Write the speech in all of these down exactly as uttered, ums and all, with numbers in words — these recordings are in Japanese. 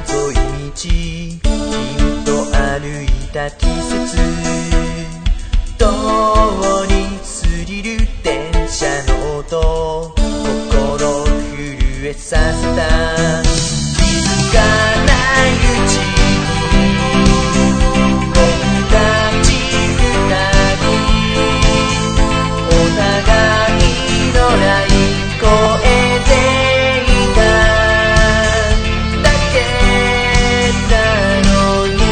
沿い道君と歩いた季節通り過ぎる電車の音心震えさせた気づかないうちに僕たち二人お互いのライン越えていただけなのに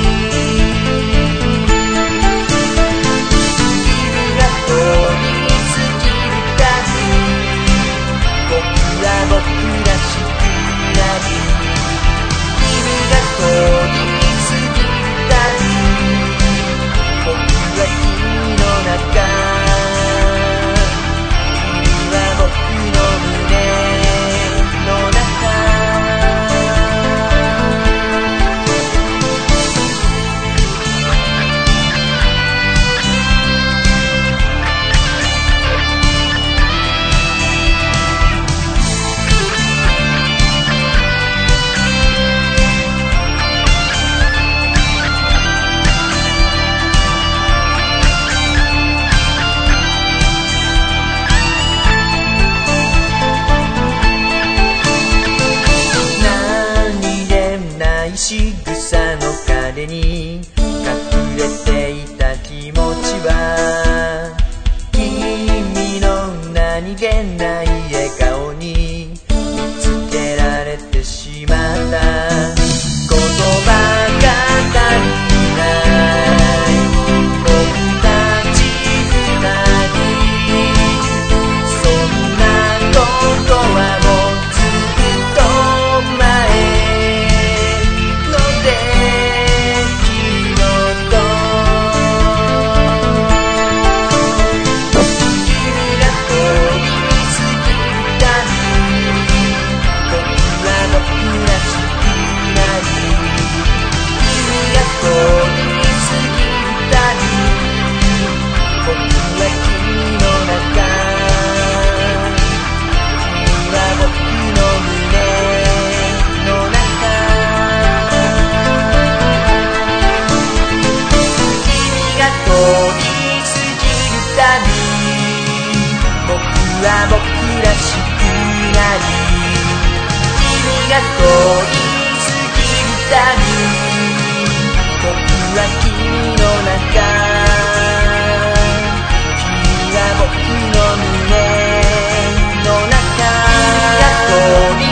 君が通り過ぎるたび僕は僕らしくなり君が通り過ぎるたび僕は君の中仕草の影に隠れていた気持ちは君の何気ない笑顔に見つけられてしまった言葉が足りない僕たち二人そんなことはもうずっと前僕らしくなり君が通り過ぎるたび僕は君の中君は僕の胸の中君が通り